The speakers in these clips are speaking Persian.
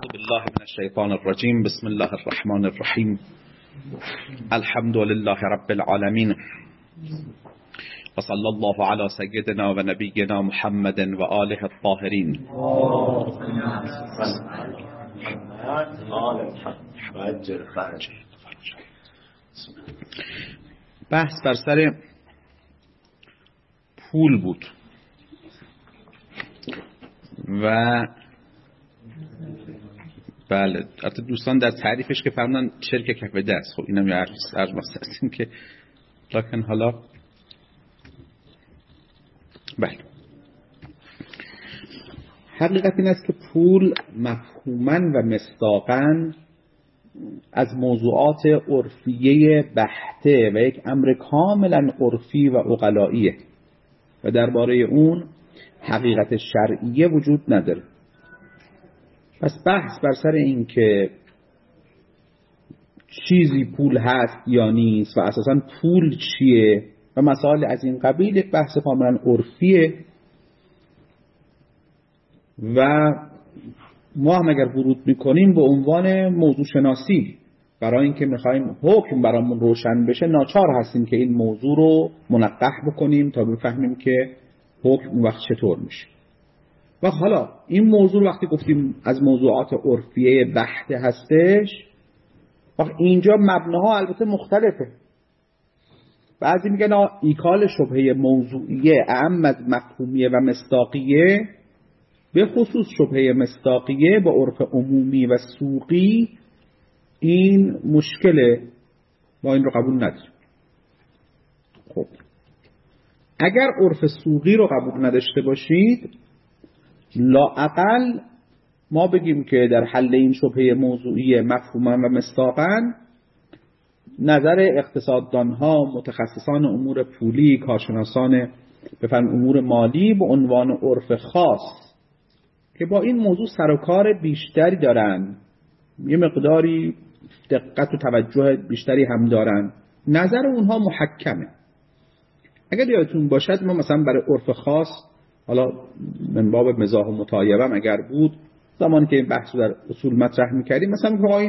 بالله من الشیطان الرجیم. بسم الله الرحمن الرحیم. الحمد لله رب العالمین و صلی الله علی سیدنا و نبینا محمد و آله الطاهرین. بحث بر سر پول بود و بله البته دوستان در تعریفش که فرمودن شرک کف دست، خب اینم یه عرض هستیم که لکن حالا بله حقیقت این است که پول مفهوماً و مصداقاً از موضوعات عرفیه بحته و یک امر کاملا عرفی و عقلائیه و درباره اون حقیقت شرعیه وجود نداره. پس بحث بر سر این که چیزی پول هست یا نیست و اساساً پول چیه و مسائل از این قبیل یک بحث کاملا عرفیه و ما هم اگر ورود میکنیم به عنوان موضوع شناسی برای اینکه میخوایم حکم برامون روشن بشه ناچار هستیم که این موضوع رو منقح بکنیم تا بفهمیم که حکم اون وقت چطور میشه. و حالا این موضوع وقتی گفتیم از موضوعات عرفیه بحته هستش، وقت اینجا مبناها البته مختلفه. بعضی میگن ایکال شبهه موضوعیه اعم از مفهومیه و مصداقیه، به خصوص شبهه مصداقیه با عرف عمومی و سوقی این مشکله، ما این رو قبول نداریم. خب اگر عرف سوقی رو قبول نداشته باشید لااقل ما بگیم که در حل این شبهه موضوعی مفهوما و مصداقاً نظر اقتصاددانها، متخصصان امور پولی، کارشناسان به فن امور مالی به عنوان عرف خاص که با این موضوع سر و کار بیشتری دارن، یه مقداری دقت و توجه بیشتری هم دارن، نظر اونها محکمه. اگر یادتون باشد ما مثلا برای عرف خاص، حالا من باب مزاح و مطایبه اگر بود زمانی که این بحث رو در اصول مطرح می‌کردیم، مثلا میگم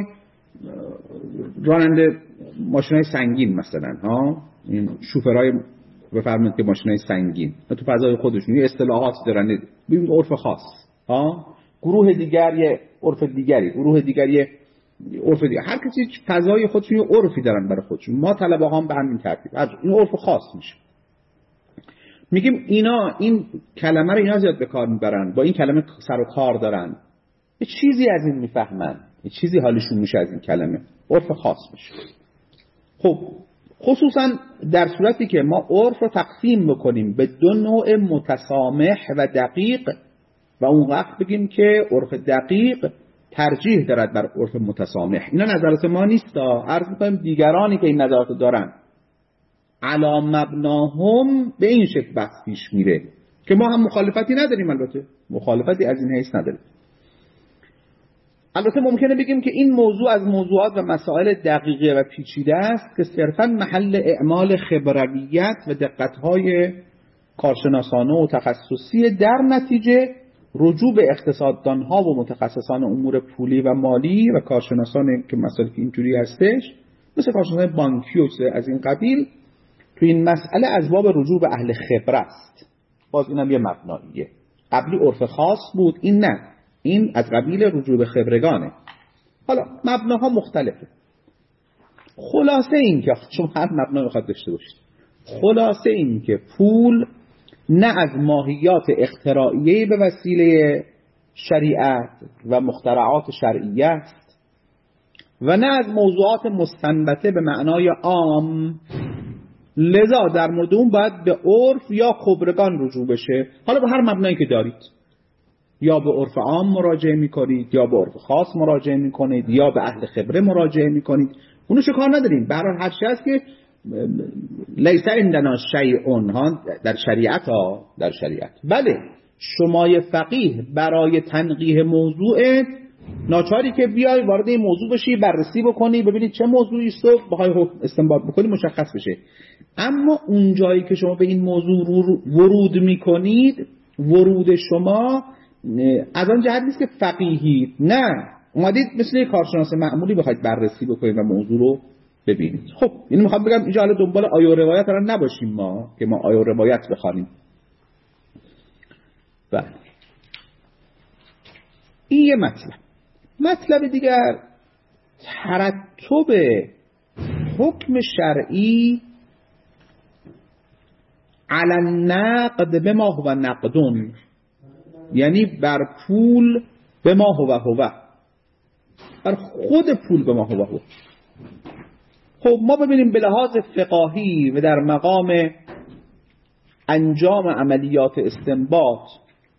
راننده ماشینای سنگین مثلا این شوفرای بفرمایید که ماشینای سنگین تو فضای خودشون یه اصطلاحات دارن، ببین عرف خاص گروه دیگر یه عرف دیگری، گروه دیگری عرف دیگری، هر کسی فضای خودشون یه عرفی دارن برای خودشون. ما طلبه هم به همین ترتیب این عرف خاص میشه. میگیم اینا این کلمه رو اینا زیاد به کار میبرن، با این کلمه سر و کار دارن، یه چیزی از این میفهمن، یه چیزی حالشون میشه از این کلمه، عرف خاص میشه. خب خصوصا در صورتی که ما عرف رو تقسیم بکنیم به دو نوع متسامح و دقیق و اون وقت بگیم که عرف دقیق ترجیح دارد بر عرف متسامح. اینا نظرات ما نیست، عرض میکنیم دیگرانی که این نظرات دارن علا مبناهم به این شکل بحث پیش میره که ما هم مخالفتی نداریم، البته مخالفتی از این حیث نداریم. البته ممکنه بگیم که این موضوع از موضوعات و مسائل دقیقه و پیچیده است که صرفاً محل اعمال خبرویت و دقت‌های کارشناسانه و تخصصی، در نتیجه رجوع به اقتصاددانها و متخصصان امور پولی و مالی و کارشناسان که مسائل که اینجوری هستش مثل کارشناسان بانکی و از این قبیل تو این مسئله از باب رجوع به اهل خبره است. باز اینم یه مبناییه. قبلی عرف خاص بود، این نه، این از قبیل رجوع به خبرگانه. حالا مبناها مختلفه. خلاصه این که شما هر مبنا میخواد داشته باشید، خلاصه این که پول نه از ماهیات اختراعیه به وسیله شریعت و مخترعات شرعیه است و نه از موضوعات مستنبطه به معنای عام، لذا در مورد اون باید به عرف یا خبرگان رجوع بشه. حالا به هر مبنایی که دارید، یا به عرف عام مراجعه میکنید یا به عرف خاص مراجعه میکنید یا به اهل خبره مراجعه میکنید، اونو چه کار نداریم. به هر حال هر چیزی هست که لیس عندنا شیء در شریعت در شریعت. بله شمای فقیه برای تنقیح موضوع ناچاری که بیای وارد این موضوع بشی، بررسی بکنی، ببینید چه موضوعی است و بخوای حکم استنباط بکنی مشخص بشه. اما اون جایی که شما به این موضوع ورود میکنید، ورود شما از آن جهت نیست که فقیهید، نه، اومدید مثل یک کارشناس معمولی بخواید بررسی بکنید و موضوع رو ببینید. خب یعنی میخوام بگم اینجا حالا دنبال آیه و روایت را نباشیم ما که ما آیه و روایت بخوانیم. بله این یه مطلب دیگر، ترتب حکم شرعی علی النقد بما هو نقدون، یعنی بر پول بما هو بر خود پول بما هو. خب ما ببینیم به لحاظ فقاهی و در مقام انجام عملیات استنباط،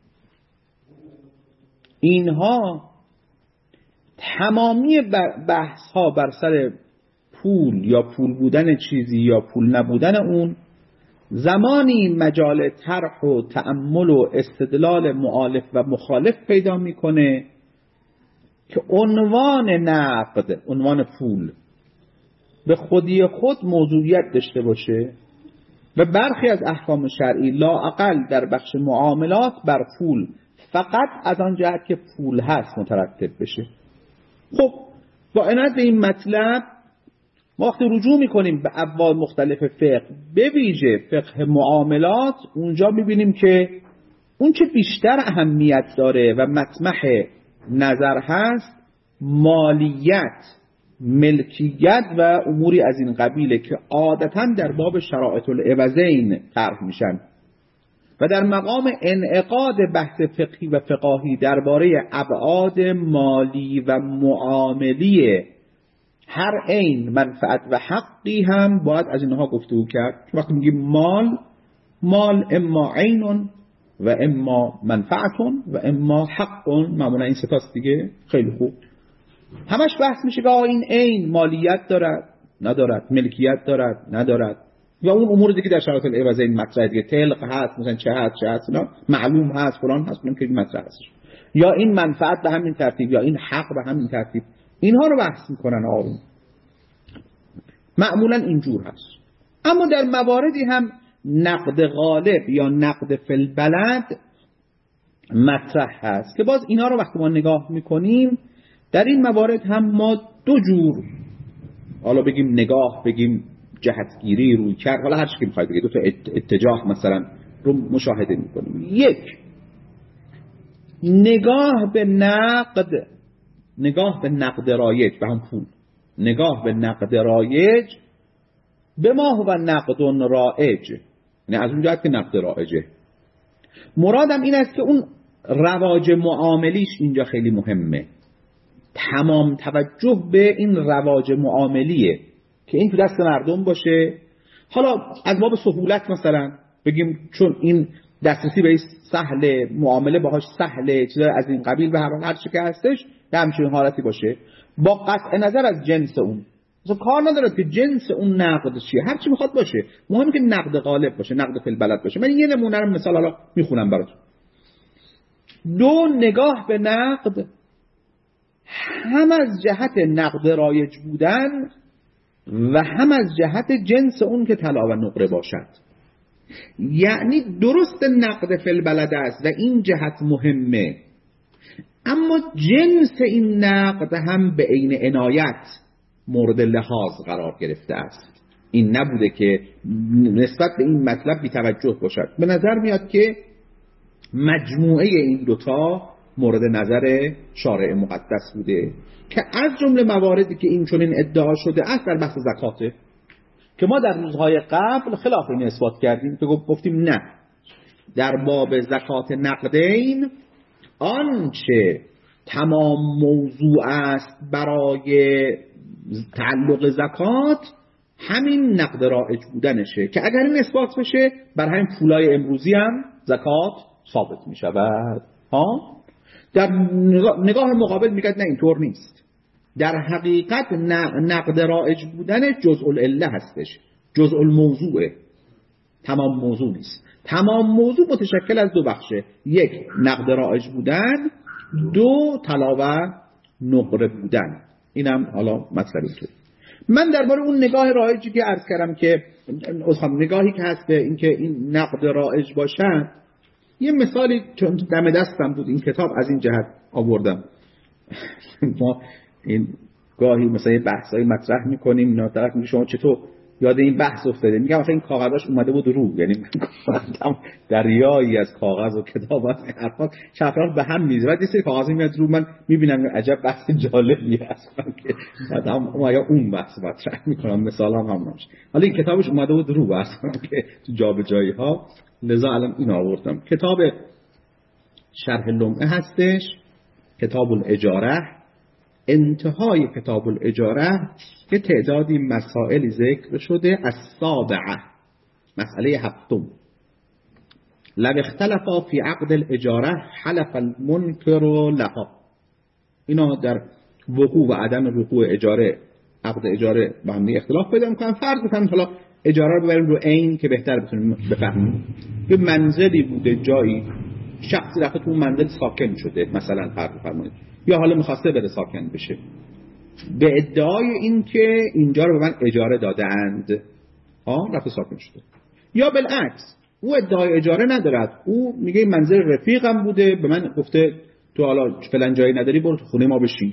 اینها تمامی بحث ها بر سر پول یا پول بودن چیزی یا پول نبودن اون، زمانی مجال طرح و تأمل و استدلال مؤلف و مخالف پیدا میکنه که عنوان نقد، عنوان پول، به خودی خود موضوعیت داشته باشه و برخی از احکام شرعی لااقل در بخش معاملات بر پول فقط از آن جهت که پول هست مترتب بشه. خب با عنایت به این مطلب ما وقتی رجوع میکنیم به ابواب مختلف فقه، به ویژه فقه معاملات، اونجا میبینیم که اون چه بیشتر اهمیت داره و مطمح نظر هست مالیت، ملکیت و اموری از این قبیله که عادتاً در باب شرائط العوضین طرح میشن و در مقام انعقاد بحث فقهی و فقاهی درباره ابعاد مالی و معاملی هر عین، منفعت و حقی هم باید از اینها گفتگو کرد. وقتی میگیم مال اما عین و اما منفعت و اما حق، معمولا این ستاست دیگه. خیلی خوب، همش بحث میشه که این عین مالیت دارد ندارد، ملکیت دارد ندارد، و اون امور دیگه در شرایط العوضین مطرحه دیگه، طلق هست مثلا، چه هست اینا معلوم هست، فلان هست، اون که مطرح هست، یا این منفعت به همین ترتیب یا این حق به همین ترتیب. اینها رو بحث میکنن آروم، معمولا اینجور هست. اما در مواردی هم نقد غالب یا نقد فی البلد مطرح هست که باز اینا رو وقتی ما نگاه میکنیم در این موارد هم ما دو جور، حالا بگیم نگاه، بگیم جهتگیری، روی کرد، حالا هر چی که میخواید بگید، دو تا اتجاه مثلا رو مشاهده میکنیم. یک، نگاه به نقد رایج، به هم پول، نگاه به نقد رایج به ما هو نقد رایج، یعنی از اون جهت که نقد رایجه. مرادم این است که اون رواج معاملیش اینجا خیلی مهمه، تمام توجه به این رواج معاملیه که این تو دست مردم باشه. حالا از باب سهولت مثلا بگیم چون این دسترسی به سهله، معامله باهاش سهله، چیزا از این قبیل، به هر چی که هستش به همچین حالتی باشه، با قطع نظر از جنس اون. مثلا کار نداره که جنس اون نقد چیه، هر چی میخواد باشه، مهمه که نقد غالب باشه، نقد فی البلد باشه. من یه نمونه رو مثال حالا میخونم براتون. دو، نگاه به نقد هم از جهت نقد رایج بودن و هم از جهت جنس اون که طلا و نقره باشد. یعنی درست نقد فی البلد است و این جهت مهمه، اما جنس این نقد هم به عین عنایت مورد لحاظ قرار گرفته است. این نبوده که نسبت به این مطلب بی توجه باشد. به نظر میاد که مجموعه این دوتا مورد نظر شارع مقدس بوده که از جمله مواردی که این چنین ادعا شده است در بحث زکاته که ما در روزهای قبل خلاف این اثبات کردیم که گفتیم نه، در باب زکات نقدین آنچه تمام موضوع است برای تعلق زکات همین نقد رایج بودنشه که اگر این اثبات بشه بر همین پولای امروزی هم زکات ثابت می شود. در نگاه مقابل میگه نه اینطور نیست، در حقیقت نقد رایج بودن جزء العله هستش، جزء الموضوعه، تمام موضوع نیست. تمام موضوع متشکل از دو بخشه، یک نقد رایج بودن، دو طلا و نقره بودن. اینم حالا مطلبی تو من درباره اون نگاه رایجی که عرض کردم که نگاهی که هست به اینکه این نقد رایج باشد، یه مثالی چون دم دستم بود این کتاب از این جهت آوردم. ما این گاهی مثلا یه بحثایی مطرح میکنیم، اینا طرف میگه شما چطور یاد این بحث افتاده؟ میگم آخه این کاغذاش اومده بود رو، یعنی من دریایی از کاغذ و کتاب و حرفا چپران به هم میزه، بعد یه سری کاغذ میاد رو، من میبینم عجب بحث جالبی هست که بعدم یا اون بحث مطرح میکنم، مثال هم نمیشه. حالا این کتابش اومده بود رو اصلا که تو جابجایی ها، لذا الان این آوردم. کتاب شرح لمعه هستش، کتاب الاجاره. انتهای کتاب الاجاره که تعدادی مسائل ذکر شده. السابعه، مسئله هفتم، لو اختلفا فی عقد الاجاره حلف المنکر لها. اینا در وقوع و عدم وقوع اجاره، عقد اجاره با هم اختلاف پیدا میکنن. فرض بکنیم حالا اجاره رو ببریم رو عین که بهتر بتونیم بفهمیم. یه منزلی بوده جایی، شخصی رفته تو اون منزل ساکن شده، مثلا فرض بفرمایید، یا حالا میخواسته بره ساکن بشه، به ادعای این که اینجا رو به من اجاره دادند، رفته ساکن شده. یا بالعکس او ادعای اجاره ندارد، او میگه این منزل رفیقم بوده، به من گفته تو حالا فلان جایی نداری برو تو خونه ما بشین.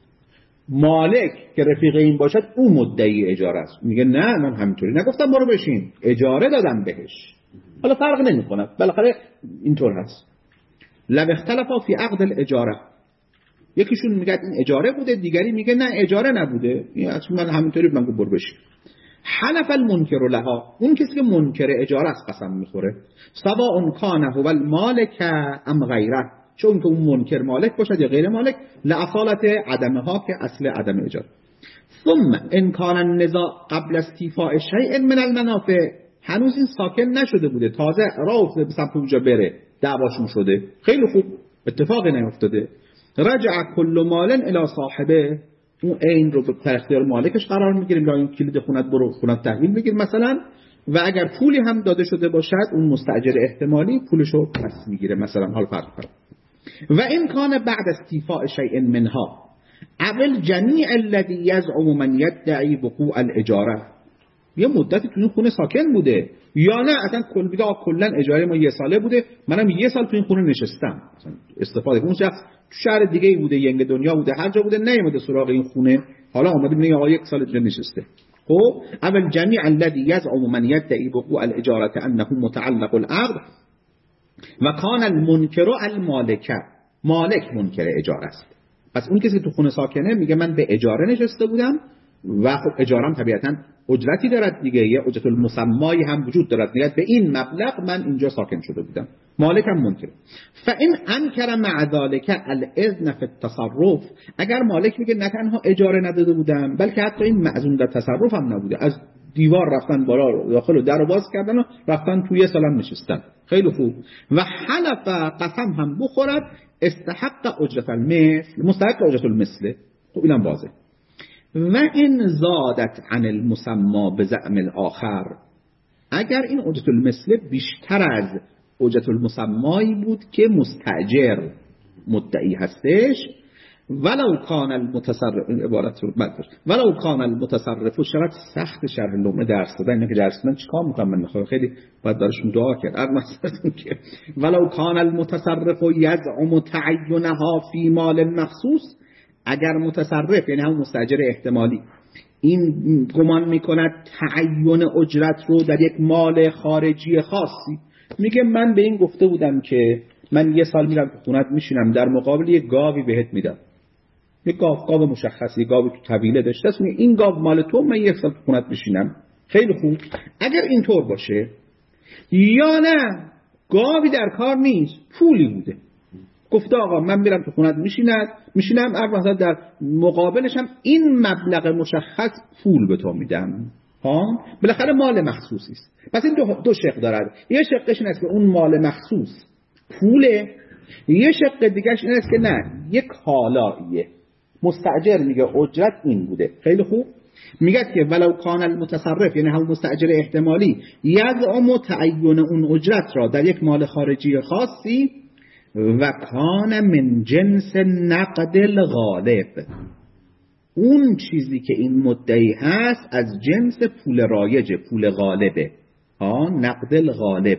مالک که رفیق این باشد او مدعی اجاره است، میگه نه من همینطوری نگفتم برو بشین، اجاره دادم بهش. حالا فرق نمیکنه، بالاخره اینطور هست. لو اختلفا فی عقد الاجاره، یکیشون میگه این اجاره بوده، دیگری میگه نه اجاره نبوده، اصلا من همینطوری من برو بشین. حلف المنکر لها، اون کسی که منکر اجاره است قسم میخوره. سواء کان هو المالک ام غیره، چون که اون منکر مالک باشد یا غیر مالک، لاصالت عدمها که اصل عدم اجاره. ثم ان کان النزاع قبل استیفاء شیء من المنافع، هنوز این ساکن نشده بوده، تازه راه افتاده به سمت اونجا بره، دعواشون شده، خیلی خوب، اتفاقی نیفتاده. رجع کل مال الی صاحبه، اون عین رو به اختیار مالکش قرار میگیریم، یا این کلید خونت برو خونت تحویل بگیر مثلا، و اگر پولی هم داده شده باشد اون مستاجر احتمالی پولشو پس میگیره مثلا. حال فرق. و این کان بعد استیفاء شیء منها اول جمیع الذی یزعم من یدعی وقوع الاجاره، یه مدتی تو این خونه ساکن بوده، یا نه اصلا کلا اجاره ما 1 ساله بوده، منم 1 سال تو این خونه نشستم، استفاده اون شخص تو شهر دیگه ای بوده، ینگ دنیا بوده، هر جا بوده، نیومده سراغ این خونه، حالا اومده میگه آقا 1 سال اینجا نشسته. خب اول جمیع الذی یزعم من یدعی وقوع الاجاره انه متعلق العقد و کان المنکر المالک، مالک منکر اجاره است. پس اون کسی که تو خونه ساکنه میگه من به اجاره نشسته بودم و خب اجارم طبیعتاً اجرتی دارد دیگه، یه اجرت المسمایی هم وجود دارد، میگه به این مبلغ من اینجا ساکن شده بودم، مالکم منکر. فان انکر مع ذلك الاذن فی التصرف، اگر مالک میگه نه تنها اجاره نداده بودم بلکه حتی این معزوم در تصرف هم نبوده، از دیوار رفتن بالا داخل و در باز کردن و رفتن توی 1 سالم نشستن، خیلی خوب، و حلف قسم هم بخورد استحق اجرت المثل، مستحق اجرت المثل، خب اینم واضح. و این زادت عن المسمى بزعم الاخر، اگر این اجرت المثل بیشتر از اجرت المسمایی بود که مستاجر مدعی هستش، ولو کان المتصرف، عبارت رو برداشت، ولو کان المتصرف، و شرط سخت شرح لمعه درس دادن، اینه که درس دادن چیکار میکنم من میخوام خیلی باید دارشون دعا کرد. مثلا که ولو کان المتصرف یزعم تعینها فی مال مخصوص، اگر متصرف یعنی هم مستاجر احتمالی این گمان میکند تعین اجرت رو در یک مال خارجی خاصی، میگه من به این گفته بودم که من 1 سال میرم تو خونت میشینم، در مقابل یک گاوی بهت میدم، یک گاو مشخصی، گاوی تو طویله داشته است، این گاو مال تو، من 1 سال تو خونت میشینم، خیلی خوب. اگر اینطور باشه، یا نه گاوی در کار نیست، پولی بوده، گفته آقا من میرم تو خونت میشینم، مثلا در مقابلش هم این مبلغ مشخص پول به تو میدم، بالاخره مال مخصوصی است. پس این دو شق دارد، یه شقش این است که اون مال مخصوص پوله، یه شق دیگهش این است که نه یک کالاییه، مستاجر میگه اجرت این بوده، خیلی خوب، میگه که ولو کان المتصرف یعنی هم مستاجر احتمالی یزعم تعین اون اجرت را در یک مال خارجی خاصی و کان من جنس نقد الغالب، اون چیزی که این مدعی هست از جنس پول رایج، پول غالبه، نقد الغالب،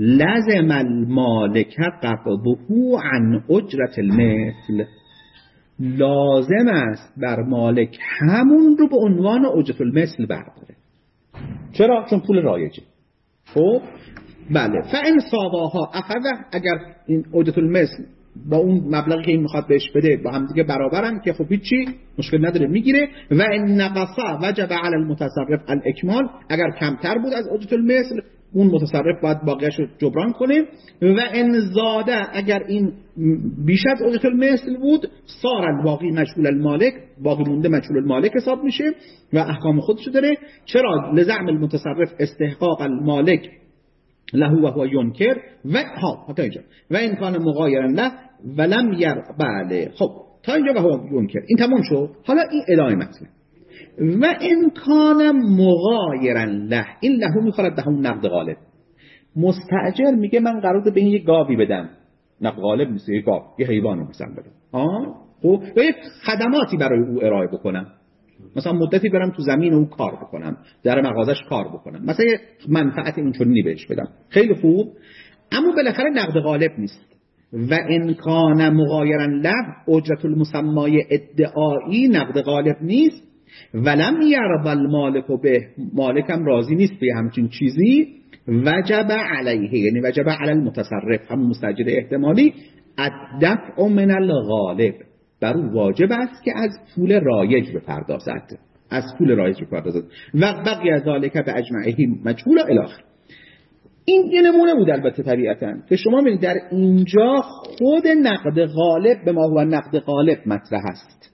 لازم المالک قبضه عن اجرت المثل، لازم است بر مالک همون رو به عنوان اجرت المثل برداره. چرا؟ چون پول رایجه. خب بله، فان ساواها اخذ، اگر این اجرت المثل با اون مبلغی که این میخواد بهش بده با هم دیگه برابرن که خب هیچی مشکل نداره میگیره. و ان نقصا وجب علی المتصرف الاکمال، اگر کمتر بود از اجرت المثل اون متصرف باید باقیش رو جبران کنه. و ان زاده، اگر این بیش از اجرت المثل بود صار الباقی مجهول المالک، باقی مونده مجهول المالک حساب میشه و احکام خودشو داره. چرا؟ لزعم المتصرف استحقاق المالک له و هو ينكر و ها تا اینجا و این کان مغایرا له ولم بله. خب تا اینجا و هو ينكر این تمام شد. حالا این ادامه مطلب و این کان مغایرا له، این له میخواد به همون نقد غالب. مستاجر میگه من قراره به این یه گاوی بدم، نقد غالب نیست، یه گاو، یه حیوانی مثلا بدم خب و یک خدماتی برای او ارائه بکنم، مثلا مدتی برم تو زمین او کار بکنم، در مغازش کار بکنم، مثلا یه منفعت اینچنینی بهش بدم، خیلی خوب. اما بالاخره نقد غالب نیست. و ان کان مغایرا له، اجرت المسمای ادعایی نقد غالب نیست. ولم یرضى المالک به، مالکم راضی نیست به همچین چیزی. وجب علیه، یعنی وجب علی المتصرف، همون مستاجر احتمالی، الدفع من الغالب، بر او واجب است که از پول رایج بپردازد، از پول رایج بپردازد. و بقیه ذالک به اجمعه مجهول الی آخر. این یه نمونه بود البته طبیعتاً که شما ببینید در اینجا خود نقد غالب به ما هو نقد غالب مطرح است.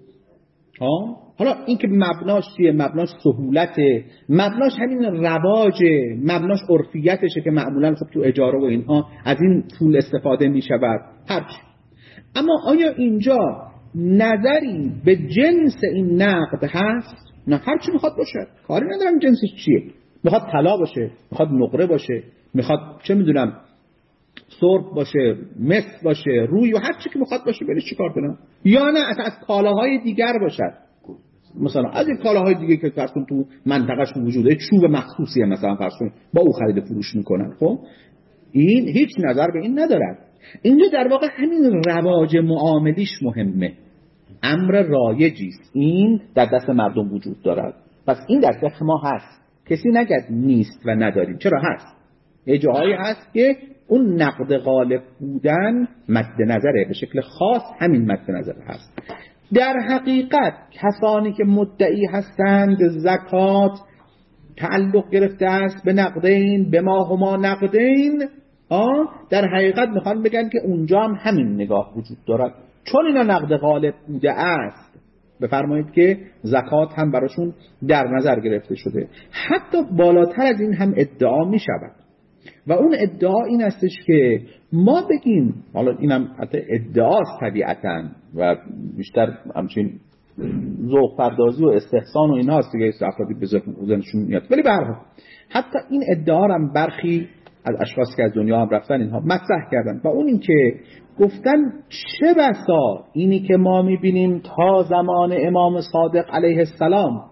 حالا این که مبناش چیه؟ مبناش سهولته، مبناش همین رواجه، مبناش عرفیتشه که معمولاً خب تو اجاره و اینها از این پول استفاده می‌شود هرچی. اما آیا اینجا نظری به جنس این نقد هست؟ نه، هرچی میخواد باشه، کاری ندارم جنسش چیه. میخواد طلا باشه، میخواد نقره باشه، میخواد چه میدونم سرب باشه، مس باشه، روی و هر چی که میخواد باشه، برش چیکار کنم؟ یا نه از کالاهای دیگر باشد، مثلا از این کالاهای دیگه که فرض کن تو منطقه‌ش وجوده، چوب مخصوصیه مثلا فرض کن با او خرید فروش میکنن. خب این هیچ نظر به این ندارد. اینجا در واقع همین رواج معاملیش مهمه، امر رایجیست، این در دست مردم وجود دارد. پس این در فقه ما هست، کسی نگد نیست و نداریم، چرا هست. یه جاهایی هست که اون نقد غالب بودن مد نظره، به شکل خاص همین مد نظر هست. در حقیقت کسانی که مدعی هستند زکات تعلق گرفته است به نقدین، به ما هما نقدین، در حقیقت میخوان بگن که اونجا هم همین نگاه وجود دارد، چون اینا نقد غالب بوده است بفرمایید که زکات هم براشون در نظر گرفته شده. حتی بالاتر از این هم ادعا می شود و اون ادعا این استش که ما بگیم، حالا اینم حتی ادعاست طبیعتاً و بیشتر همچین ذوق پردازی و استحسان و اینا هست دیگه، افرادی بزنشون میاد، ولی به هر حال حتی این ادعا هم برخی از اشخاص که از دنیا هم رفتن اینها مطرح کردن و اون این که گفتن چه بسا اینی که ما میبینیم تا زمان امام صادق علیه السلام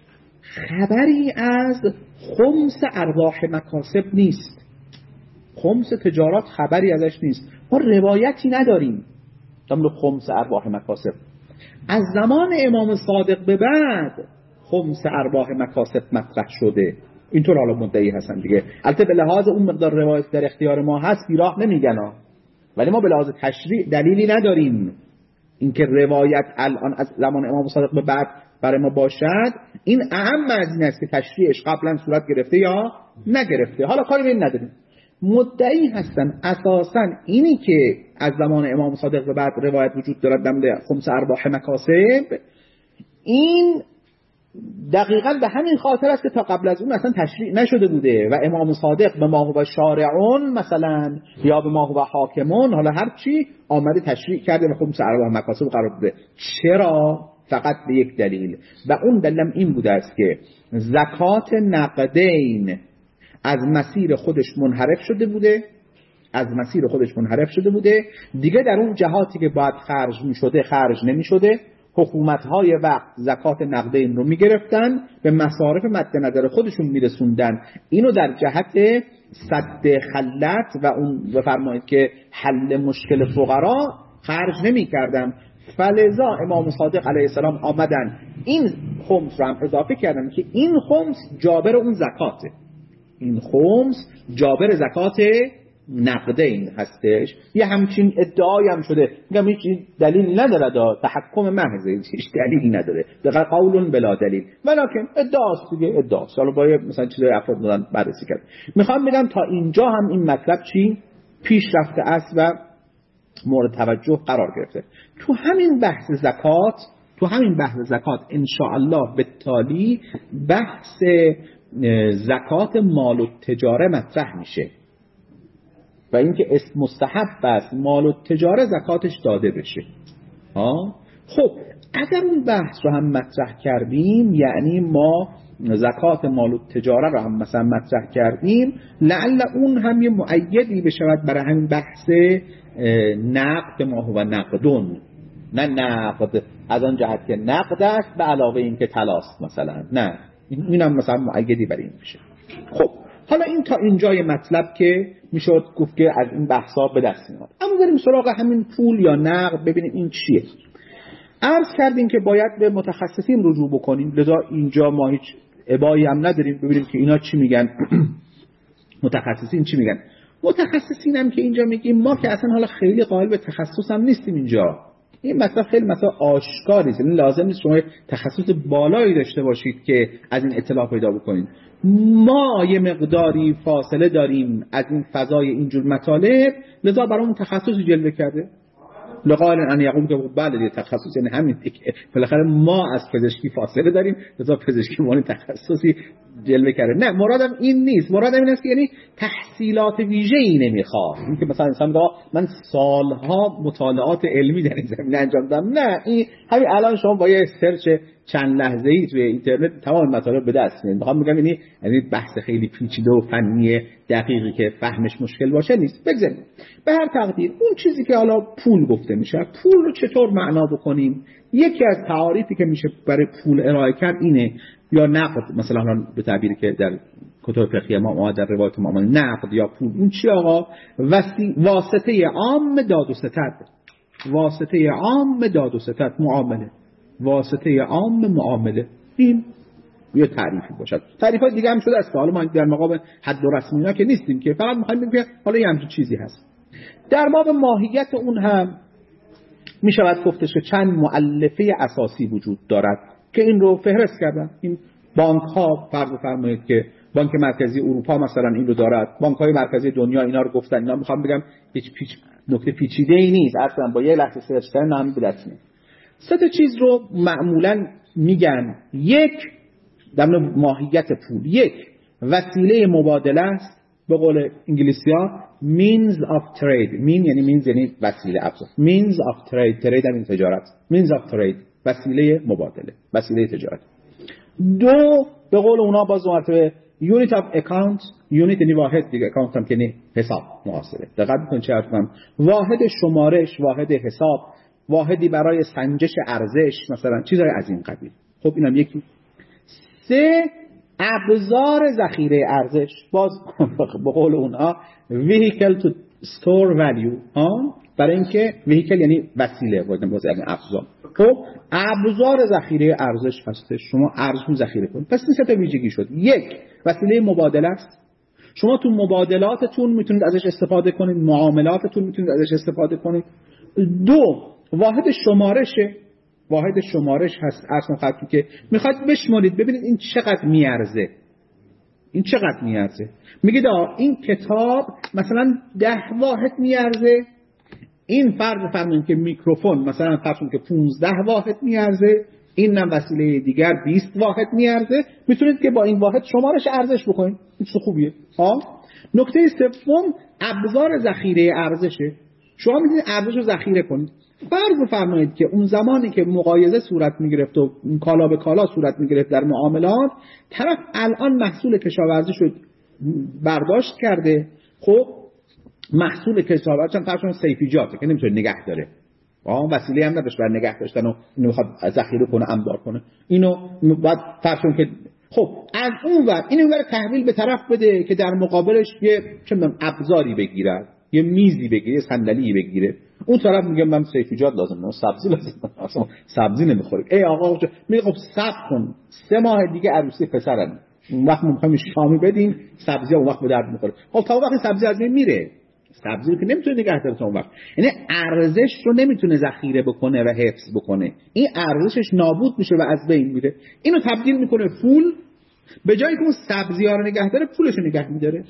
خبری از خمس ارباح مکاسب نیست، خمس تجارات خبری ازش نیست، ما روایتی نداریم در مورد خمس ارباح مکاسب. از زمان امام صادق به بعد خمس ارباح مکاسب مطرح شده، اینطور حالا مدعی هستن دیگه. البته به لحاظ اون مقدار روایت در اختیار ما هست بیراه نمیگن ها، ولی ما به لحاظ تشریع دلیلی نداریم اینکه روایت الان از زمان امام صادق به بعد برای ما باشد. این اهم از این است که تشریعش قبلا صورت گرفته یا نگرفته، حالا کاری به این نداریم. مدعی هستن اساسا اینی که از زمان امام صادق به بعد روایت وجود دارد در مورد خمس ارباح مکاسب، این دقیقاً به همین خاطر است که تا قبل از اون اصلا تشریع نشده بوده و امام صادق به ما هو شارعون مثلا یا به ما هو حاکمون، حالا هر چی آمده تشریع کرده و خمس ارباح مکاسب قرار بوده. چرا؟ فقط به یک دلیل و اون دلیل این بوده است که زکات نقدین از مسیر خودش منحرف شده بوده، از مسیر خودش منحرف شده بوده دیگه، در اون جهاتی که باید خرج می شده خرج نمی شده. حکومت‌های وقت زکات نقدین رو می‌گرفتن به مصارف مد نظر خودشون می‌رسوندن، اینو در جهت سد خلت و اون بفرمایید که حل مشکل فقرا خرج نمی‌کردن. فلذا امام صادق علیه السلام آمدن این خمس رو هم اضافه کردن که این خمس جابر اون زکاته، این خمس جابر زکات نقده این هستش. یه همچین ادعایی هم شده، میگم هیچ دلیل نداره، تحکم محضه، هیچ دلیلی نداره، دقیقا قول بلا دلیل، ولکن ادعاست دیگه، ادعاست. حالا باید مثلا چیزای افراد بودن بررسی کرد. میخوام بگم تا اینجا هم این مطلب چی پیش رفته است و مورد توجه قرار گرفته. تو همین بحث زکات ان شاء الله به تالی بحث زکات مال و تجاره مطرح میشه و اینکه اسم مستحب است مال و تجاره زکاتش داده بشه. خب اگر اون بحث رو هم مطرح کردیم، یعنی ما زکات مال و تجاره رو هم مثلا مطرح کردیم، لعل اون هم یه مؤیدی بشود برای همین بحث نقد ما هو نقدون، نه نقد از آن جهت که نقد است به علاوه این که طلاست مثلا، نه، این هم مثلا مؤیدی برای این میشه. خب حالا این تا اینجای مطلب که میشد گفت که از این بحثا به دست میاد. اما بریم سراغ همین پول یا نقد، ببینیم این چیه. عرض کردیم که باید به متخصصین رجوع بکنیم، لذا اینجا ما هیچ ابایی هم نداریم، ببینیم که اینا چی میگن. متخصصین چی میگن؟ متخصصین هم که اینجا میگیم ما که اصلا حالا خیلی قائل به تخصص هم نیستیم اینجا. این مثلا خیلی مثلا آشکاری است، یعنی لازم نیست شما تخصص بالایی داشته باشید که از این اطلاع پیدا بکنید. ما یه مقداری فاصله داریم از این فضای اینجور مطالب، لذا برامون تخصصی جلوه کرده. لقال ان یقول که بله تخصص یعنی همین دیگه، بالاخره ما از پزشکی فاصله داریم، لذا پزشکی ما تخصصی جلوه کرده. نه، مرادم این نیست، مرادم این است که یعنی تحصیلات ویژه‌ای نمیخواد، اینکه مثلا انسان من سالها مطالعات علمی در این زمینه انجام دادم، نه، این همین الان شما با یه سرچ چند لحظه‌ای توی اینترنت تمام مطالب به دست میاد. میخوام بگم یعنی بحث خیلی پیچیده و فنی دقیقی که فهمش مشکل باشه نیست. بگذاریم. به هر تقدیر اون چیزی که حالا پول گفته میشه، پول رو چطور معنا بکنیم؟ یکی از تعاریفی که میشه برای پول ارائه کرد اینه، یا نقد، مثلا به تعبیری که در کتب فقهی ما در روایت ما نقد یا پول، اون چی آقا؟ واسطه عام داد و ستد، واسطه عام داد و ستد، معامله، واسطه عام معامله. این یه تعریفی باشد. تعریفات دیگه هم شده است، حالا ما در مقام حد و رسم اینا که نیستیم که، فقط می‌خوایم بگیم حالا یه همچین چیزی هست. در باب ماهیت اون هم میشود گفتش که چند مؤلفه اساسی وجود دارد که این رو فهرست کردن. این بانک ها فرض فرمایید که بانک مرکزی اروپا مثلا این رو دارد، بانک های مرکزی دنیا اینا رو گفتن. اینا میخوام بگم هیچ نکته پیچیده ای نیست، اصلا با یه لحظه سرچ کردن هم به دست میاد. سه تا چیز رو معمولا میگن. یک، در ماهیت پول، یک وسیله مبادله است، به قول انگلیسی‌ها means of trade. mean یعنی وسیله، ابزار. means of trade، trade یعنی تجارت، means of trade وسیله مبادله، وسیله تجارت. دو، به قول اونا باز مرتبه unit of account، unit یعنی واحد دیگه، account هم که حساب، محاسبه. دقت بکنید چه حرفم، واحد شمارش، واحد حساب، واحدی برای سنجش ارزش، مثلا چیزای از این قبیل. خب اینم یکی. سه، ابزار ذخیره ارزش، باز به قول اونها vehicle to store value، برای اینکه vehicle یعنی وسیله، باز یعنی ابزار. خب ابزار ذخیره ارزش هستش، شما ارزش ذخیره کنید. پس این سه تا ویژگی شد. یک، وسیله مبادله است، شما تو مبادلاتتون میتونید ازش استفاده کنید، معاملاتتون میتونید ازش استفاده کنید. دو، واحد شمارشه، واحد شمارش هست، اصلا خطی که میخواید بشمارید ببینید این چقدر میارزه، این چقدر میارزه. میگید این کتاب مثلا 10 واحد میارزه، این فرض فرمایید که میکروفون مثلا فرض که 15 واحد میارزه، این هم وسیله دیگر 20 واحد میارزه. میتونید که با این واحد شمارش ارزش بکنید، این چه خوبیه. نکته سوم، ابزار ذخیره ارزشه، شما میتونید ارزش رو ذخیره کنید. فرض فرمایید که اون زمانی که مقایضه صورت میگرفت و کالا به کالا صورت میگرفت در معاملات، طرف الان محصول کشاورزی شد برداشت کرده، خب محصول کشاورزی هم فرض سیفیجاته که نمیتونه نگه داره، وسیله هم نداشت برای نگه داشتن و اینو میخواد ذخیره کنه، انبار کنه، اینو بعد فرض که خب از اون ور اینو بره تحویل به طرف بده که در مقابلش یه چه میدونم ابزاری بگیره، یه میزی بگیره، یه صندلی بگیره. اون طرف میگه من سبزیجات لازم دارم، سبزی لازم دارم، اصلا سبزی نمیخوریم. ای آقا میگه خب صبر کن 3 ماه دیگه عروسی پسرم، اون وقت ما میخوایم شامی بدیم، سبزی اون وقت به درد میخوره. خب تا وقتی سبزی از بین میره، سبزی رو که نمیتونه نگه داره تا اون وقت، یعنی ارزش رو نمیتونه ذخیره بکنه و حفظ بکنه، این ارزشش نابود میشه و از بین میره. اینو تبدیل میکنه پول، به جایی که اون سبزی ها رو نگه داره پولش رو نگه میداره.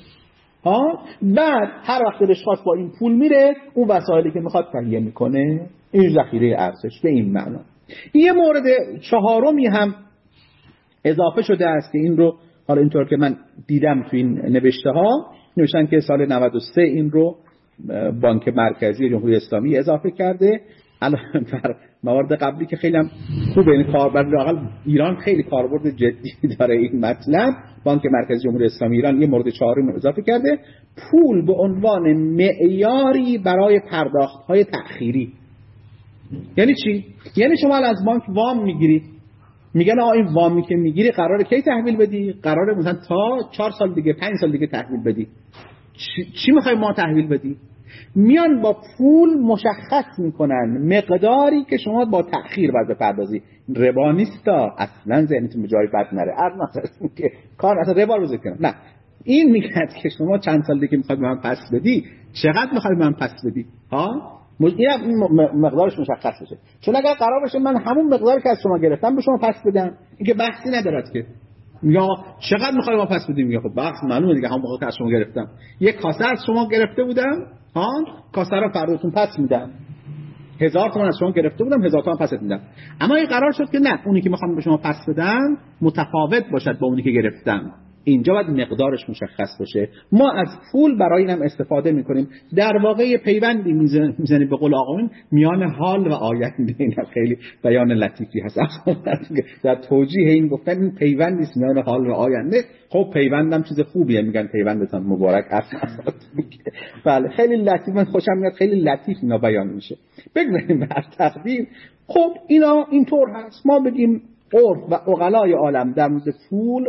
بعد هر وقت دلش خواست با این پول میره اون وسایلی که میخواد تهیه میکنه، این ذخیره ارزش به این معنا. یه مورد چهارمی هم اضافه شده است که این رو حالا اینطور که من دیدم تو این نوشته ها نوشتن که سال 93 این رو بانک مرکزی جمهوری اسلامی اضافه کرده. الان بر موارد قبلی که خیلی هم خوبه این کاربر لااقل ایران خیلی کاربرد جدی داره این مطلب، بانک مرکزی جمهوری اسلامی ایران یه مورد چهارم اضافه کرده، پول به عنوان معیاری برای پرداخت‌های تأخیری. یعنی چی؟ یعنی شما از بانک وام میگیرید، میگن آقا این وامی که میگیری قراره کی تحویل بدی؟ قراره مثلا تا 4 سال دیگه 5 سال دیگه تحویل بدی. چی میخوای ما تحویل بدی؟ میان با پول مشخص میکنن مقداری که شما با تأخیر باید بپردازی. ربا نیست اصلا، ذهنتون به جای بد نره، که کار اصلا ربا رو ذکر نه. این میگه که شما چند سال دیگه میخواد به من پس بدی، چقدر میخوای به من پس بدی؟ این مقدارش مشخص بشه. چون اگر قرار باشه من همون مقداری که از شما گرفتم به شما پس بدم، این که بحثی ندارد که یا چقدر میخوای ما پس بدیم. میگه خب بحث معلومه دیگه، همون موقع که از شما گرفتم یک کاسه از شما گرفته بودم، کاسه رو فرداتون پس میدم. 1000 تومان از شما گرفته بودم، 1000 تومان پست میدم. اما این قرار شد که نه، اونی که میخوام به شما پس بدم متفاوت باشد با اونی که گرفتم. اینجا باید مقدارش مشخص باشه. ما از پول برای اینم استفاده میکنیم. در واقع پیوندی میزنیم به قول آقایون میان حال و آینده. این خیلی بیان لطیفی هست. در توجیه این گفتن این پیوندی است میان حال و آینده. خب پیوندم چیز خوبیه، میگن پیوندتان مبارک است. بله خیلی لطیف، من خوشم میاد، خیلی لطیف اینا بیان میشه. بگذاریم بر تقدیر. خب اینا اینطور هست، ما بگیم عرف و عقلای عالم در مورد پول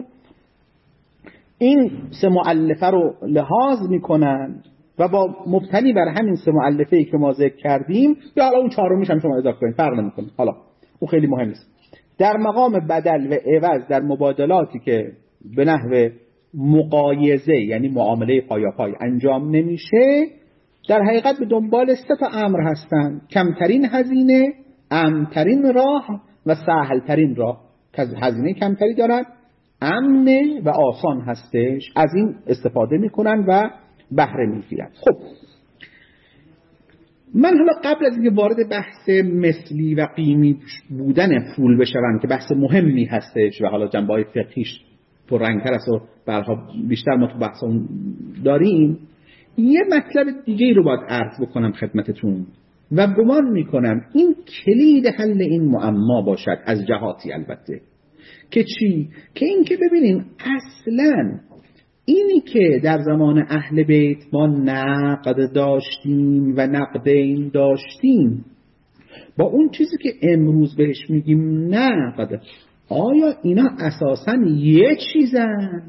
این 3 مؤلفه رو لحاظ میکنن و با مبتنی بر همین 3 مؤلفه‌ای که ما ذکر کردیم، یا حالا اون 4میش هم شما اضافه کنید فرق نمیکنه، حالا اون خیلی مهم نیست، در مقام بدل و عوض در مبادلاتی که به نحو مقایضه یعنی معامله پایاپای انجام نمیشه، در حقیقت به دنبال 3 تا امر هستن: کمترین هزینه، امن‌ترین راه و سهل‌ترین راه. که هزینه کمتری دارن، امنه و آسان هستش، از این استفاده میکنن و بهره میگیرن. خب من حالا قبل از اینکه وارد بحث مثلی و قیمی بودن پول بشوم که بحث مهمی هستش و حالا جنبه‌های فقهیش پررنگ‌تر است و برها بیشتر ما تو بحث اون داریم، یه مطلب دیگه رو باید عرض بکنم خدمتتون و گمان میکنم این کلید حل این معما باشد از جهاتی البته. که چی؟ که این که ببینیم اصلاً اینی که در زمان اهل بیت ما نقد داشتیم و نقدین داشتیم با اون چیزی که امروز بهش میگیم نقد، آیا اینا اساساً یه چیزن؟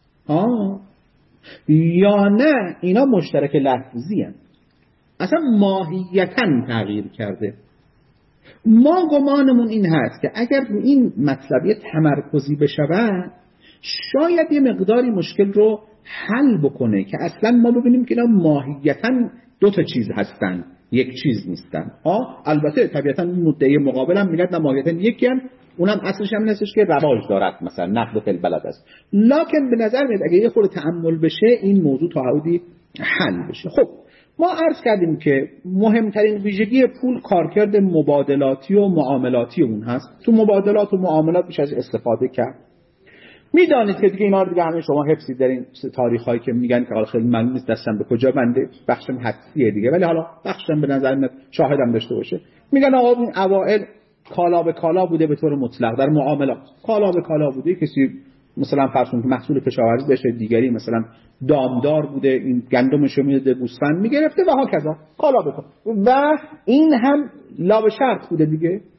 یا نه اینا مشترک لفظی هن؟ اصلا ماهیتاً تغییر کرده. ما گمانمون این هست که اگر رو این مطلب یه تمرکزی بشود شاید یه مقداری مشکل رو حل بکنه که اصلا ما ببینیم که اینا ماهیتاً 2 تا چیز هستن، یک چیز نیستن. البته طبیعتاً مدعی مقابل هم میگن نه ماهیتاً یکی هن، اونم اصلش هم نیستش که رواج دارد، مثلا نقد فی البلد است. لکن به نظر میاد اگه یه خورده تأمل بشه این موضوع تا حدودی حل بشه. خب ما عرض کردیم که مهمترین ویژگی پول کارکرد مبادلاتی و معاملاتی اون هست. تو مبادلات و معاملات میشه از استفاده کرد. میدانید که دیگه اینا رو دیگه همه شما حفظید در این تاریخ‌هایی که میگن که حالا خیلی معلوم نیست دستم به کجا بنده، بخشم حدسیه دیگه، ولی حالا بخشم به نظر میاد شاهدم داشته باشه. میگن آقا این اوائل کالا به کالا بوده به طور مطلق در معاملات، کالا به کالا بوده، کسی مثلا فرض کنید محصول کشاورزی داشته، دیگری مثلا دامدار بوده این گندمشو میده گوسفند میگرفته و ها کذا، کالا به کالا، و این هم لا به شرط بوده دیگه.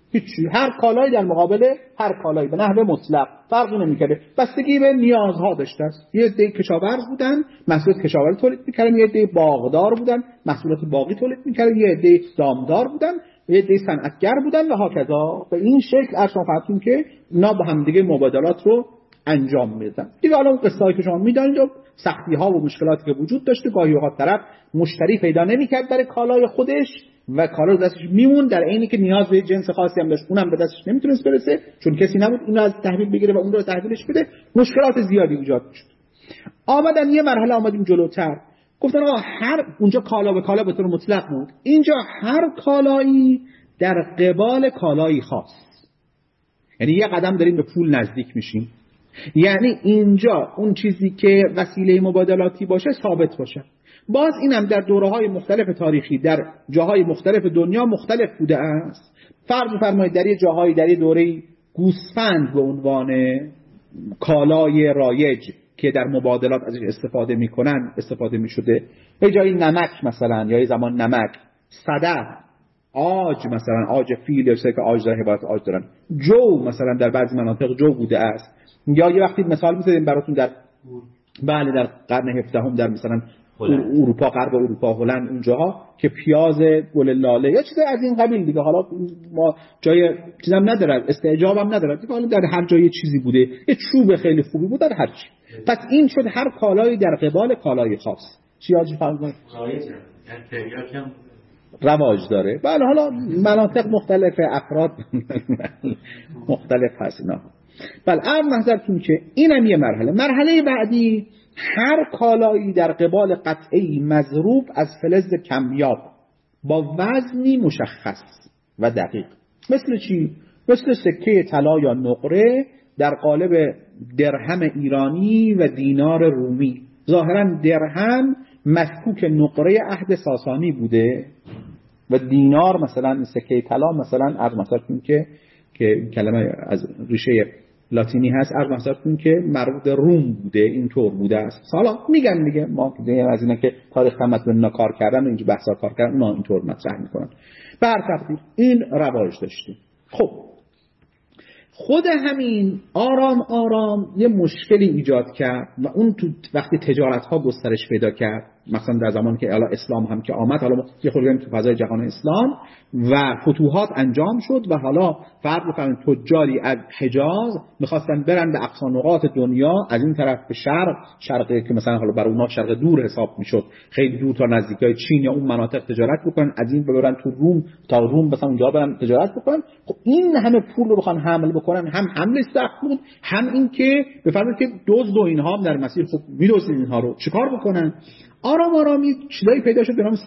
هیچی، هر کالایی در مقابل هر کالایی به نحو مطلق فرقی نمی‌کنه، بستگی به نیازها داشته است. یه عده کشاورز بودن، محصولات کشاورزی تولید می‌کردن، یه عده باغدار بودن، محصولات باغی تولید می‌کردن، یه عده دامدار بودن، یه عده صنعتگر بودن و هاکذا. به این شکل اصلا فهمیدیم که اینا با هم دیگه مبادلات رو انجام میدن. دیگه حالا اون قصه‌ای که شما می‌دونید سختی‌ها و مشکلاتی که وجود داشته، گاهی اوقات طرف مشتری پیدا نمی‌کرد برای کالای خودش و کالا دستش میمون، در عینی که نیاز به جنس خاصی هم داشت اونم به دستش نمیتونست برسه چون کسی نبود اون رو از تحویل بگیره و اون رو تحویلش بده. مشکلات زیادی ایجاد میشد. آمدن یه مرحله آمدیم جلوتر، گفتن آقا هر اونجا کالا به کالا به طور مطلق بود، اینجا هر کالایی در قبال کالایی خاص، یعنی یه قدم داریم به پول نزدیک میشیم. یعنی اینجا اون چیزی که وسیله مبادلاتی باشه ثابت باشه. باز اینم در دوره‌های مختلف تاریخی در جاهای مختلف دنیا مختلف بوده است. فرض بفرمایید در یه جاهای در یه دوره گوسفند به عنوان کالای رایج که در مبادلات ازش استفاده میکنن استفاده میشده، یه جایی نمک مثلا، یا یه زمان نمک، صدف، عاج مثلا، عاج فیل یا چیزی که عاج داره، عبارت عاج دارن، جو مثلا در بعضی مناطق جو بوده است. یا یه وقتی مثال می‌زدیم براتون در بله در قرن 17 در مثلا اروپا، غرب اروپا، هلند، اونجاها که پیاز گل لاله یا چیز از این قبیل دیگه، حالا ما جای چیزام نداره، استعجابم نداره دیگه، حالا در هر جای چیزی بوده، یه چوب خیلی خوبی بود در هر چی. پس این شد هر کالایی در قبال کالای خاص. چی حاجی فرمایید؟ رواج داره. بله حالا مناطق مختلف، افراد مختلف هست اینا. بله عرض نظرتون که اینم یه مرحله بعدی، هر کالایی در قبال قطعی مضروب از فلز کمیاب با وزنی مشخص و دقیق. مثل چی؟ مثل سکه طلا یا نقره در قالب درهم ایرانی و دینار رومی. ظاهرا درهم مفکوک نقره عهد ساسانی بوده و دینار مثلا سکه طلا مثلا عرض نظرتون که کلمه از ریشه لاتینی هست، عرض نظرتون که مربوط روم بوده، اینطور بوده است. حالا میگن دیگه ما از اینا که تاریخ تمت به کار کردن و اینجا بحثا کار کردن اونا اینطور مطرح میکنن. به هر تقدیر این رواج داشته. خب خود همین آرام آرام یه مشکلی ایجاد کرد و اون تو وقتی تجارت ها گسترش پیدا کرد، مثلا در زمانی که اسلام هم که آمد، حالا یه خورده تو فضای جهان اسلام و فتوحات انجام شد و حالا فرض بکنید تجاری از حجاز میخواستن برن به اقصا نقاط دنیا، از این طرف به شرقی که مثلا حالا برای اونها شرق دور حساب میشد، خیلی دور تا نزدیکای چین یا اون مناطق تجارت بکنن، از این برن تو روم تا روم مثلا اونجا برن تجارت بکنن. خب این همه پول رو بخوان حمل بکنن، هم حمل سخت بود، هم این که بفرمایید که دزد و اینها هم در مسیر خب میدوزن اینها رو چیکار بکنن. آرام آرامی چیزایی پیدا شد به نام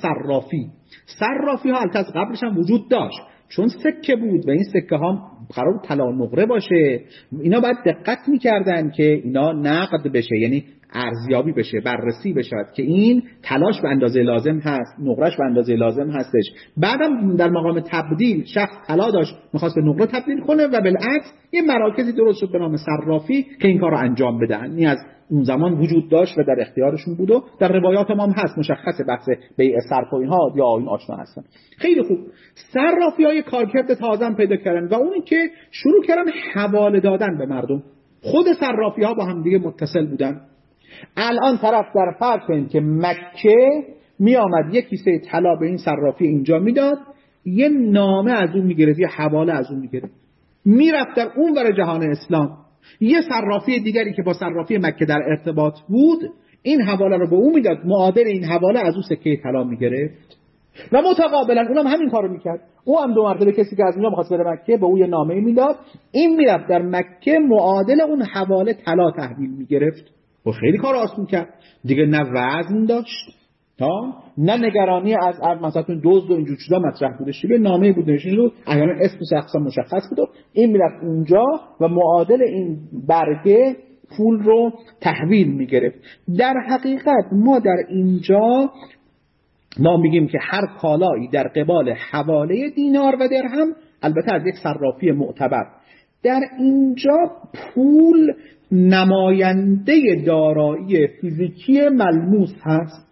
صرافی ها البته از قبلش هم وجود داشت، چون سکه بود و این سکه ها قرار طلا و نقره باشه، اینا باید دقت می‌کردن که اینا نقد بشه، یعنی ارزیابی بشه، بررسی بشه که این طلاش به اندازه لازم هست، نقرهش به اندازه لازم هستش. بعدم در مقام تبدیل شخص طلا داشت می‌خواست به نقره تبدیل کنه و بالعکس یه مراکزی درست شد به نام صرافی که این کارو انجام بدن. این از اون زمان وجود داشت و در اختیارشون بود و در روایات ما هم هست، مشخصه بحث بیع صرف و اینها یا این آشنا هستن. خیلی خوب، صرافی‌های کارکرد تازه پیدا کردن و اونی که شروع کردن حواله دادن به مردم. خود صرافی‌ها با هم دیگه متصل بودن. الان طرف در فرض کنید که مکه می آمد یک کیسه طلا به این صرافی اینجا میداد، یه نامه از اون میگرفت، یه حواله از اون میگرفت، میرفت در اون ور جهان اسلام یه صرافی دیگری که با صرافی مکه در ارتباط بود این حواله رو به اون میداد، معادل این حواله از اون سکه طلا میگرفت و متقابلا اونم همین کارو میکرد. او هم دو مرتبه کسی که از اونجا می‌خواست بره مکه به اون یه نامه میداد، این میرفت در مکه معادل اون حواله طلا تحویل میگرفت و خیلی کار آسون کرد دیگه. نه وزن داشت نه نگرانی از مثلا دزد و اینجور چیزا مطرح بودش، دیگه نامه بود نشون بود، احیانا اسم شخصا مشخص بود، این میرفت اونجا و معادل این برگه پول رو تحویل میگرفت. در حقیقت ما در اینجا ما میگیم که هر کالایی در قبال حواله دینار و درهم، البته از یک صرافی معتبر، در اینجا پول نماینده دارایی فیزیکی ملموس هست.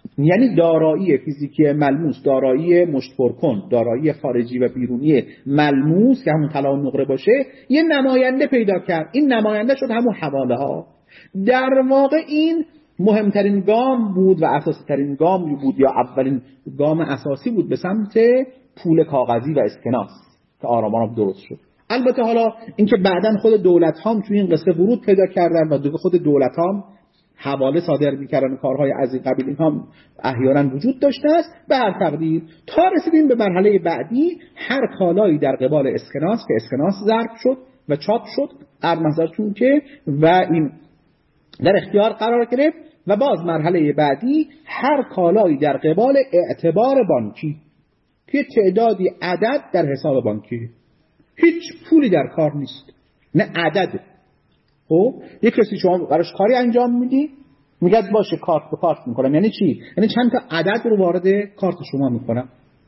یعنی دارایی فیزیکی ملموس، دارایی مشت‌پرکن، دارایی خارجی و بیرونی ملموس که همون طلا و نقره باشه، یه نماینده پیدا کرد. این نماینده شد همون حواله ها. در واقع این مهمترین گام بود و اساسی ترین گام بود، یا اولین گام اساسی بود به سمت پول کاغذی و اسکناس که آرام آرام درست شد. البته حالا اینکه بعداً خود دولت هم توی این قصه ورود پیدا کردن و دیگه خود دولت هم حواله صادر می‌کردن، کارهای از این قبیل اینها احیانا وجود داشته است. به هر تقدیر تا رسیدیم به مرحله بعدی، هر کالایی در قبال اسکناس که اسکناس ضرب شد و چاپ شد ارمزارتون که و این در اختیار قرار گرفت، و باز مرحله بعدی هر کالایی در قبال اعتبار بانکی که تعدادی عدد در حساب بانکی، هیچ پولی در کار نیست، نه عدد. خب یک کسی شما براش کاری انجام میدی، میگه باشه کارت به کارت میکنم. یعنی چی؟ یعنی چند تا عدد رو وارد کارت شما میکنم.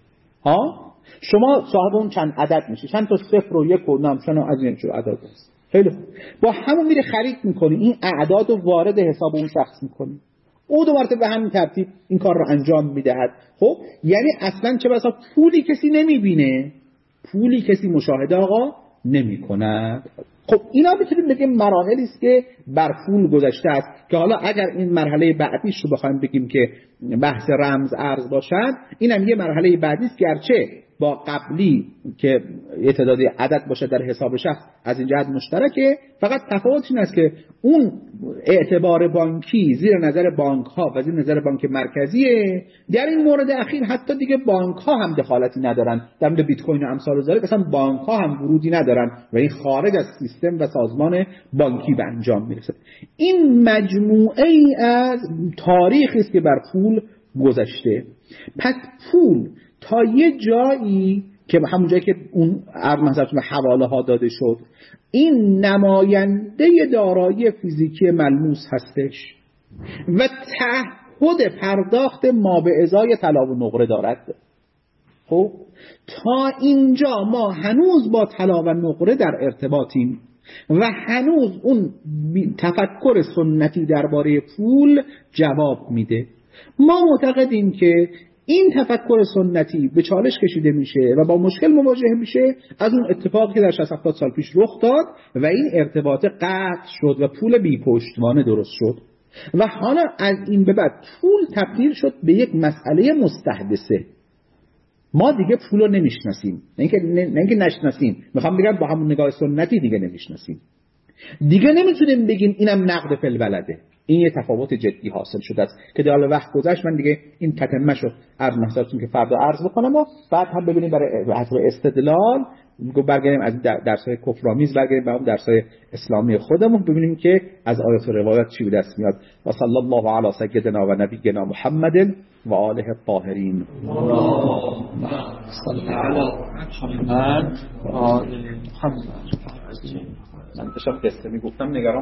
ها شما صاحب اون چند عدد میشی، چند تا صفر و یک و نامشون از این جور عدد است. خیلی خوب، با همون میری خرید میکنی، این اعداد رو وارد حساب اون شخص میکنی، او دوباره به همین ترتیب این کار رو انجام میدهد. خب یعنی اصلا چه بسا پولی کسی نمیبینه، پولی کسی مشاهده آقا نمیکنه. خب اینا میتونیم بگیم مراحلی است که بر پول گذشته است، که حالا اگر این مرحله بعدیش رو بخوایم بگیم که بحث رمز ارز باشد، اینم یه مرحله بعدی است، گرچه با قبلی که یه تعدادی عدد باشه در حساب شخص از این جهت مشترکه، فقط تفاوتش این است که اون اعتبار بانکی زیر نظر بانک ها و زیر نظر بانک مرکزیه. در این مورد اخیر حتی دیگه بانک ها هم دخالتی ندارن در مورد بیت کوین و امثال ذالک، اصلا بانک ها هم ورودی ندارن و این خارج از سیستم و سازمان بانکی به انجام میرسه. این مجموعه ای از تاریخی است که بر پول گذشته. پس پول تا یه جایی که همون جایی که اون مثلا حواله ها داده شد، این نماینده دارایی فیزیکی ملموس هستش و تعهد پرداخت ما به ازای طلا و نقره دارد. خب تا اینجا ما هنوز با طلا و نقره در ارتباطیم و هنوز اون تفکر سنتی درباره پول جواب میده. ما معتقدیم که این تفکر سنتی به چالش کشیده میشه و با مشکل مواجه میشه از اون اتفاقی که در 60-70 سال پیش رخ داد و این ارتباط قطع شد و پول بی پشتوانه درست شد و حالا از این به بعد پول تبدیل شد به یک مسئله مستحدثه. ما دیگه پول رو نمیشناسیم، نه اینکه نشناسیم، میخوام بگم با همون نگاه سنتی دیگه نمیشناسیم، دیگه نمیتونیم بگیم اینم نقد فی البلده. این یه تفاوت جدی حاصل شده است که در وقت گذشت من دیگه این تتمه شد عرض محضرتون که فردا عرض بکنم و بعد هم ببینیم برای حسب استدلال برگردیم از درس‌های کفرآمیز برگردیم به اون درس‌های اسلامی خودمون ببینیم که از آیات و روایات چی به دست میاد. و صلی الله علی سیدنا و نبینا محمد و آله الطاهرین. اللهم صل علی محمد و آل محمد. من داشتم قصه میگفتم نگران